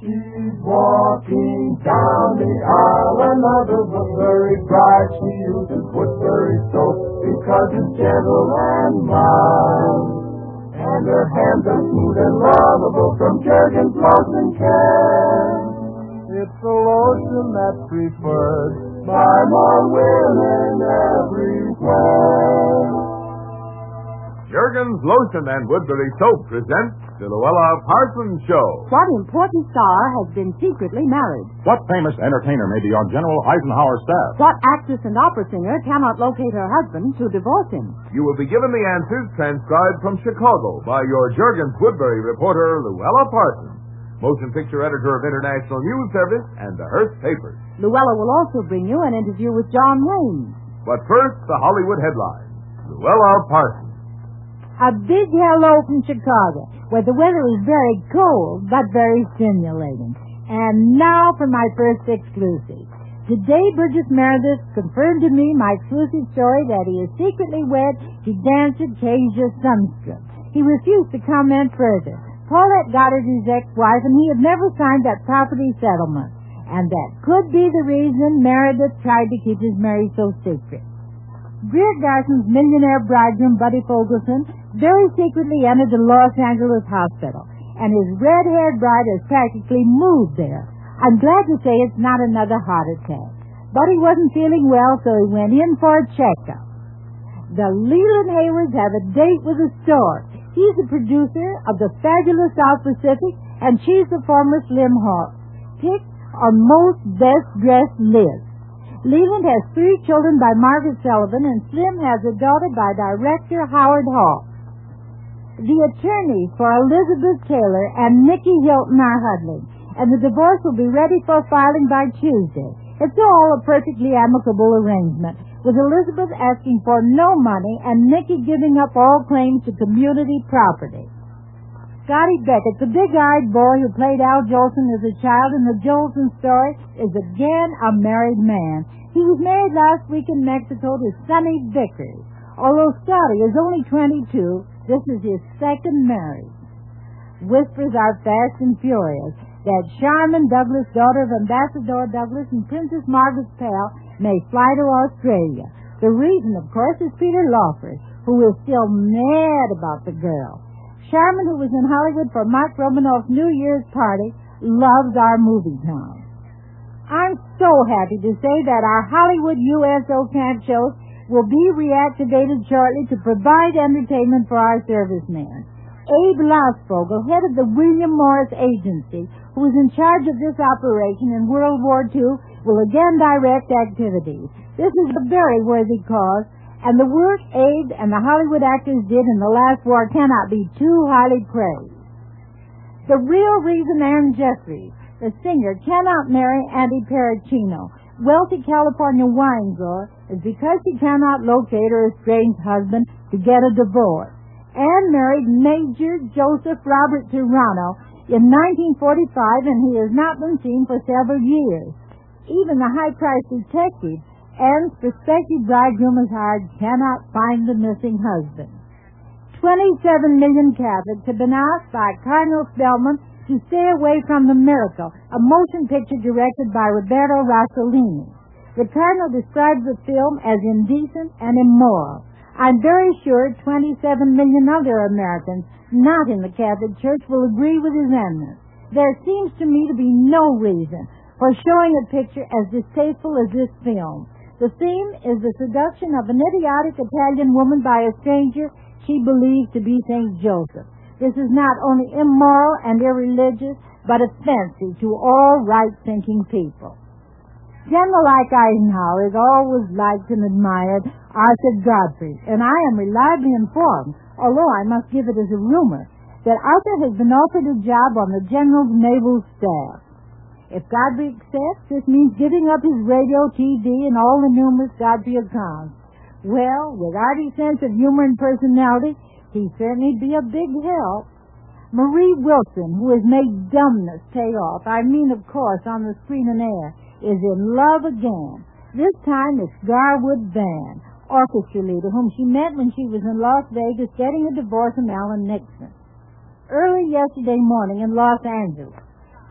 She's walking down the aisle, another Woodbury bride. She uses Woodbury soap because it's gentle and mild. And her hands are smooth and lovable from Jergens Lotion Care. It's a lotion that's preferred by more women everywhere. Jergens Lotion and Woodbury Soap present the Luella Parsons Show. What important star has been secretly married? What famous entertainer may be on General Eisenhower's staff? What actress and opera singer cannot locate her husband to divorce him? You will be given the answers transcribed from Chicago by your Jergens Woodbury reporter, Luella Parsons, motion picture editor of International News Service and the Hearst Papers. Luella will also bring you an interview with John Wayne. But first, the Hollywood headlines. Luella Parsons. A big hello from Chicago, where the weather is very cold but very stimulating. And now for my first exclusive. Today, Burgess Meredith confirmed to me my exclusive story that he is secretly wed to dancer Kezia Sundstrom. He refused to comment further. Paulette Goddard is his ex-wife, and he had never signed that property settlement. And that could be the reason Meredith tried to keep his marriage so secret. Greer Garson's millionaire bridegroom, Buddy Fogelson, very secretly entered the Los Angeles hospital, and his red-haired bride has practically moved there. I'm glad to say it's not another heart attack. Buddy wasn't feeling well, so he went in for a checkup. The Leland Haywards have a date with a star. He's the producer of the fabulous South Pacific, and she's the former Slim Hawk, picked on most best-dressed list. Leland has 3 children by Margaret Sullivan, and Slim has a daughter by director Howard Hawks. The attorneys for Elizabeth Taylor and Nicky Hilton are huddling, and the divorce will be ready for filing by Tuesday. It's all a perfectly amicable arrangement, with Elizabeth asking for no money and Nicky giving up all claims to community property. Scotty Beckett, the big-eyed boy who played Al Jolson as a child in the Jolson story, is again a married man. He was married last week in Mexico to Sonny Vickers. Although Scotty is only 22, this is his second marriage. Whispers are fast and furious that Charmin Douglas, daughter of Ambassador Douglas and Princess Margaret's pal, may fly to Australia. The reason, of course, is Peter Lawford, who is still mad about the girl. Charmin, who was in Hollywood for Mark Romanoff's New Year's party, loves our movie town. I'm so happy to say that our Hollywood USO camp shows will be reactivated shortly to provide entertainment for our servicemen. Abe Losvogel, head of the William Morris Agency, who was in charge of this operation in World War II, will again direct activities. This is a very worthy cause, and the work Abe and the Hollywood actors did in the last war cannot be too highly praised. The real reason Ann Jeffries, the singer, cannot marry Andy Pericino, wealthy California wine grower, is because she cannot locate her estranged husband to get a divorce. Ann married Major Joseph Robert Serrano in 1945, and he has not been seen for several years. Even the high-priced detective Ann's prospective bridegroom has hired cannot find the missing husband. 27 million Catholics have been asked by Cardinal Spellman to stay away from The Miracle, a motion picture directed by Roberto Rossellini. The Cardinal describes the film as indecent and immoral. I'm very sure 27 million other Americans not in the Catholic Church will agree with his eminence. There seems to me to be no reason for showing a picture as distasteful as this film. The theme is the seduction of an idiotic Italian woman by a stranger she believes to be St. Joseph. This is not only immoral and irreligious, but offensive to all right-thinking people. General Ike Eisenhower is always liked and admired Arthur Godfrey, and I am reliably informed, although I must give it as a rumor, that Arthur has been offered a job on the General's naval staff. If Godfrey accepts, this means giving up his radio, TV, and all the numerous Godfrey accounts. Well, with Artie's sense of humor and personality, he'd certainly be a big help. Marie Wilson, who has made dumbness pay off, I mean, of course, on the screen and air, is in love again. This time it's Garwood Van, orchestra leader, whom she met when she was in Las Vegas getting a divorce from Alan Nixon. Early yesterday morning in Los Angeles,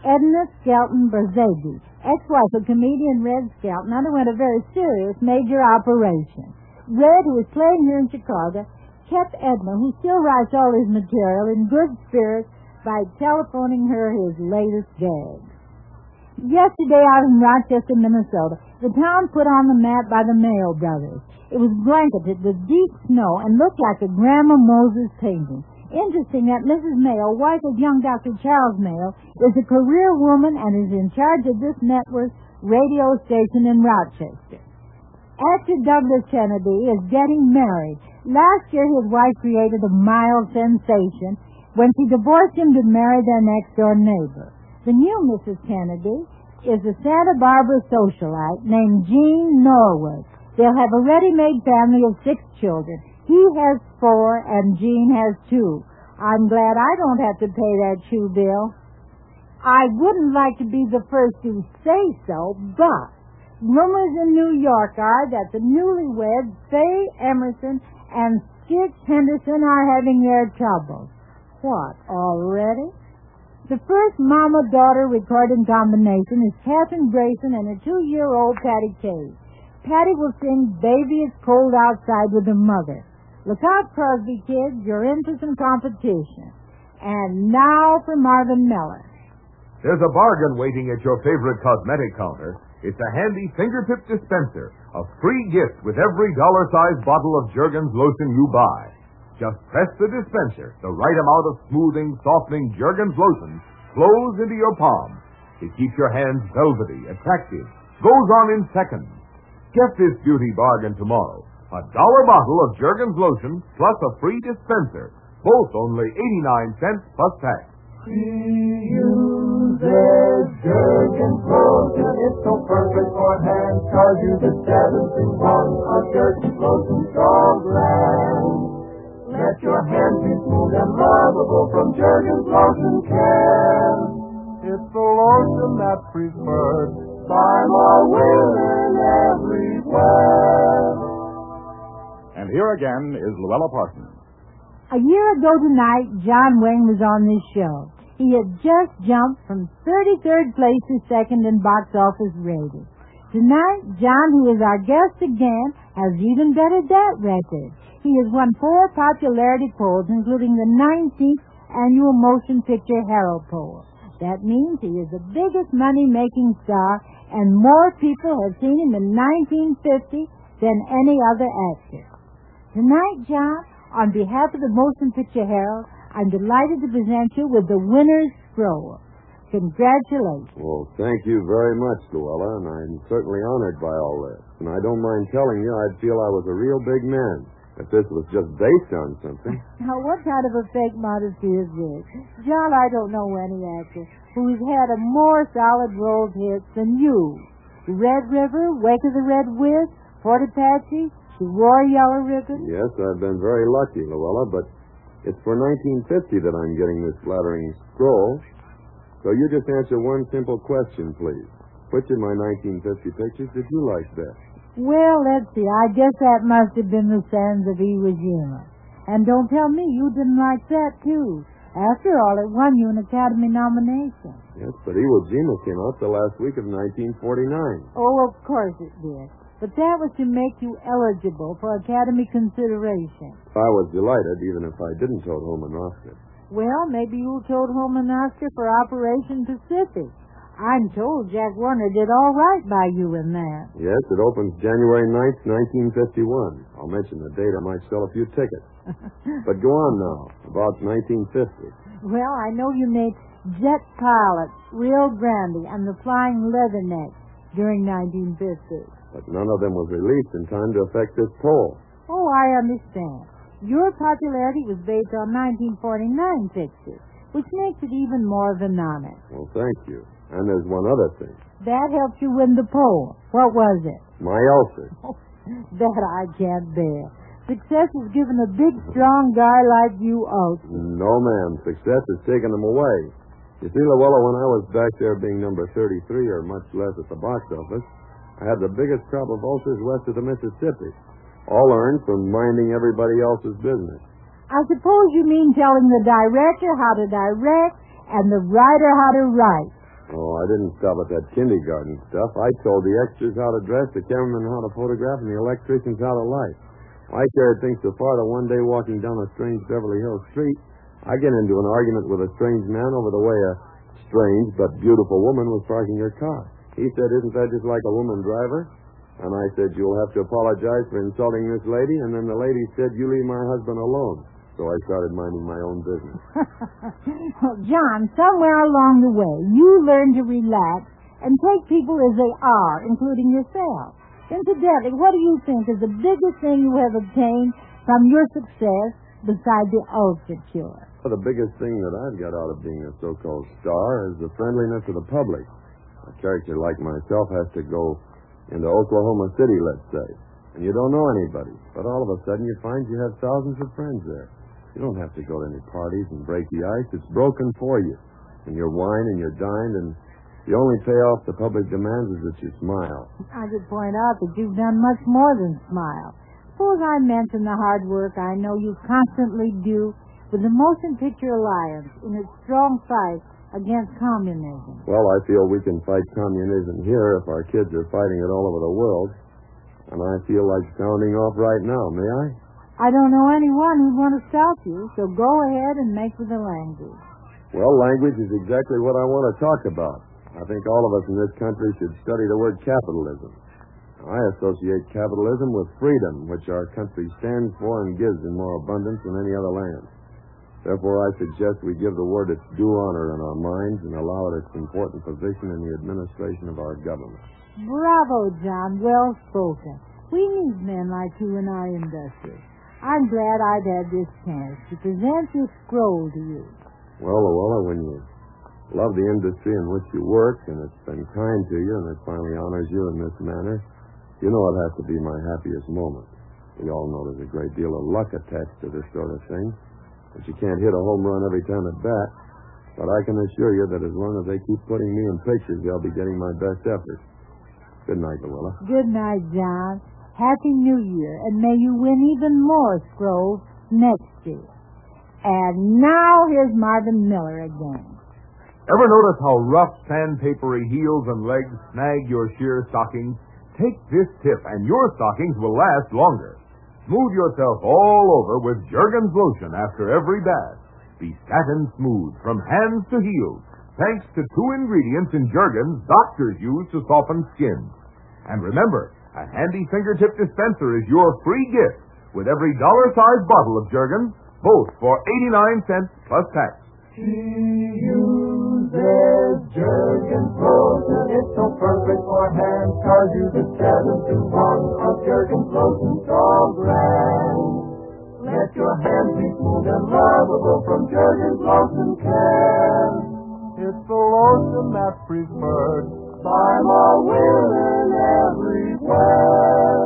Edna Skelton Berzegi, ex-wife of comedian Red Skelton, underwent a very serious major operation. Red, who is playing here in Chicago, kept Edna, who still writes all his material, in good spirits by telephoning her his latest gags. Yesterday out in Rochester, Minnesota, the town put on the map by the Mayo brothers. It was blanketed with deep snow and looked like a Grandma Moses painting. Interesting that Mrs. Mayo, wife of young Dr. Charles Mayo, is a career woman and is in charge of this network radio station in Rochester. Actor Douglas Kennedy is getting married. Last year his wife created a mild sensation when she divorced him to marry their next-door neighbor. The new Mrs. Kennedy is a Santa Barbara socialite named Jean Norwood. They'll have a ready-made family of 6 children. He has 4 and Jean has 2. I'm glad I don't have to pay that shoe bill. I wouldn't like to be the first to say so, but rumors in New York are that the newlyweds, Faye Emerson and Skip Henderson, are having their troubles. What, already? The first mama-daughter recording combination is Catherine Grayson and a 2-year-old Patty Cage. Patty will sing Baby It's Cold Outside with her mother. Look out, Crosby kids, you're in for some competition. And now for Marvin Miller. There's a bargain waiting at your favorite cosmetic counter. It's a handy fingertip dispenser, a free gift with every dollar-sized bottle of Jergens lotion you buy. Just press the dispenser. The right amount of smoothing, softening Jergens lotion flows into your palm. It keeps your hands velvety, attractive, goes on in seconds. Get this beauty bargain tomorrow. A $1 bottle of Jergens lotion plus a free dispenser. Both only 89 cents plus tax. Use Jergens lotion. It's so perfect for hands. 'Cause you the 7-in-1. A Jergens lotion so grand. Let your hands be smooth and lovable from Jergens lotion can. It's the lotion that's preferred by my women everywhere. And here again is Luella Parsons. A year ago tonight, John Wayne was on this show. He had just jumped from 33rd place to 2nd in box office rating. Tonight, John, who is our guest again, has even bettered that record. He has won 4 popularity polls, including the 19th annual Motion Picture Herald poll. That means he is the biggest money-making star, and more people have seen him in 1950 than any other actor. Tonight, John, on behalf of the Motion Picture Herald, I'm delighted to present you with the winner's scroll. Congratulations. Well, thank you very much, Luella, and I'm certainly honored by all this. And I don't mind telling you, I'd feel I was a real big man if this was just based on something. Now, what kind of a fake modesty is this? John, I don't know any actor who's had a more solid role hits than you. Red River, Wake of the Red Wisp, Fort Apache, She Wore Yellow Ribbon. Yes, I've been very lucky, Luella, but it's for 1950 that I'm getting this flattering scroll. So you just answer one simple question, please. Which of my 1950 pictures did you like best? Well, let's see. I guess that must have been The Sands of Iwo Jima. And don't tell me you didn't like that, too. After all, it won you an Academy nomination. Yes, but Iwo Jima came out the last week of 1949. Oh, of course it did. But that was to make you eligible for Academy consideration. I was delighted, even if I didn't tote home an Oscar. Well, maybe you'll tote home an Oscar for Operation Pacific. I'm told Jack Warner did all right by you in that. Yes, it opens January 9th, 1951. I'll mention the date. I might sell a few tickets. But go on now, about 1950. Well, I know you made Jet Pilot, Rio Grande, and The Flying Leatherneck during 1950. But none of them was released in time to affect this poll. Oh, I understand. Your popularity was based on 1949 pictures, which makes it even more of an honor. Well, thank you. And there's one other thing. That helped you win the poll. What was it? My ulcer. Oh, that I can't bear. Success is given a big, strong guy like you ulcers. No, ma'am. Success has taken them away. You see, Luella, when I was back there being number 33, or much less at the box office, I had the biggest crop of ulcers west of the Mississippi, all earned from minding everybody else's business. I suppose you mean telling the director how to direct and the writer how to write. Oh, I didn't stop at that kindergarten stuff. I told the extras how to dress, the cameramen how to photograph, and the electricians how to light. I carried things so far that one day walking down a strange Beverly Hills street, I get into an argument with a strange man over the way a strange but beautiful woman was parking her car. He said, "Isn't that just like a woman driver?" And I said, "You'll have to apologize for insulting this lady." And then the lady said, "You leave my husband alone." So I started minding my own business. Well, John, somewhere along the way, you learned to relax and take people as they are, including yourself. Incidentally, what do you think is the biggest thing you have obtained from your success besides the ultra cure? Well, the biggest thing that I've got out of being a so-called star is the friendliness of the public. A character like myself has to go into Oklahoma City, let's say, and you don't know anybody, but all of a sudden you find you have thousands of friends there. You don't have to go to any parties and break the ice. It's broken for you. And you're wined and you're dined, and the only payoff the public demands is that you smile. I should point out that you've done much more than smile. Suppose I mention the hard work I know you constantly do with the Motion Picture Alliance in its strong fight against communism. Well, I feel we can fight communism here if our kids are fighting it all over the world. And I feel like sounding off right now, may I? I don't know anyone who'd want to stop you, so go ahead and make for the language. Well, language is exactly what I want to talk about. I think all of us in this country should study the word capitalism. I associate capitalism with freedom, which our country stands for and gives in more abundance than any other land. Therefore, I suggest we give the word its due honor in our minds and allow it its important position in the administration of our government. Bravo, John. Well spoken. We need men like you in our industry. I'm glad I've had this chance to present this scroll to you. Well, Luella, when you love the industry in which you work and it's been kind to you and it finally honors you in this manner, you know it has to be my happiest moment. We all know there's a great deal of luck attached to this sort of thing, but you can't hit a home run every time at bat. But I can assure you that as long as they keep putting me in pictures, they'll be getting my best effort. Good night, Luella. Good night, John. Happy New Year, and may you win even more scrolls next year. And now here's Marvin Miller again. Ever notice how rough, sandpapery heels and legs snag your sheer stockings? Take this tip, and your stockings will last longer. Smooth yourself all over with Jergens lotion after every bath. Be satin smooth from hands to heels, thanks to 2 ingredients in Jergens doctors use to soften skin. And remember, a handy fingertip dispenser is your free gift with every dollar-sized bottle of Jergens, both for 89 cents plus tax. She uses Jergens lotion. It's so perfect for hands, 'cause you the 7-to-1 of Jergens lotion so grand. Let your hands be smooth and lovable from Jergens lotion can. It's the lotion that's preferred by my women everywhere.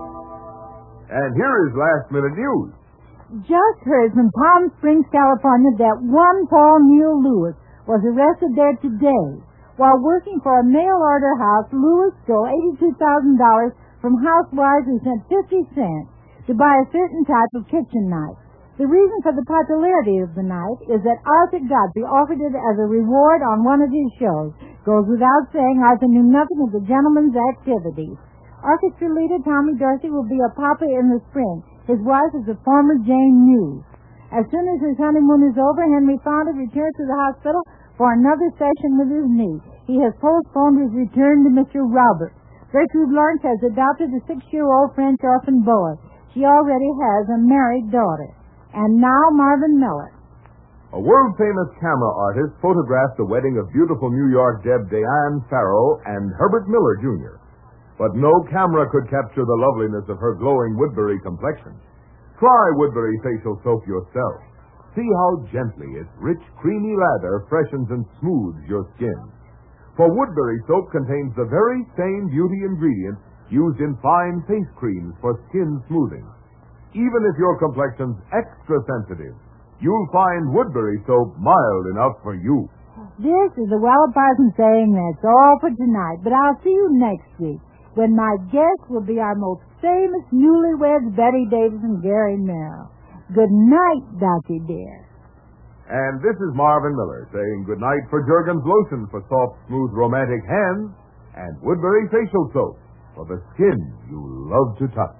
And here is last-minute news. Just heard from Palm Springs, California, that one Paul Neil Lewis was arrested there today. While working for a mail-order house, Lewis stole $82,000 from housewives who sent 50 cents to buy a certain type of kitchen knife. The reason for the popularity of the knife is that Arthur Godfrey offered it as a reward on one of his shows. Goes without saying, Arthur knew nothing of the gentleman's activities. Orchestra leader Tommy Dorsey will be a papa in the spring. His wife is a former Jane News. As soon as his honeymoon is over, Henry Fonda returns to the hospital for another session with his knee. He has postponed his return to Mr. Robert. Gertrude Lawrence has adopted a 6-year-old French orphan boy. She already has a married daughter. And now Marvin Miller. A world-famous camera artist photographed the wedding of beautiful New York Deb Diane Farrow and Herbert Miller, Jr. But no camera could capture the loveliness of her glowing Woodbury complexion. Try Woodbury facial soap yourself. See how gently its rich, creamy lather freshens and smooths your skin. For Woodbury soap contains the very same beauty ingredients used in fine face creams for skin smoothing. Even if your complexion's extra sensitive, you'll find Woodbury soap mild enough for you. This is the Luella Parsons saying that's all for tonight, but I'll see you next week when my guest will be our most famous newlyweds, Betty Davis and Gary Merrill. Good night, Dottie dear. And this is Marvin Miller saying goodnight for Jergens Lotion for soft, smooth, romantic hands and Woodbury Facial Soap for the skin you love to touch.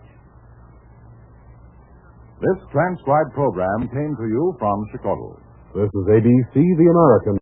This transcribed program came to you from Chicago. This is ABC, the American.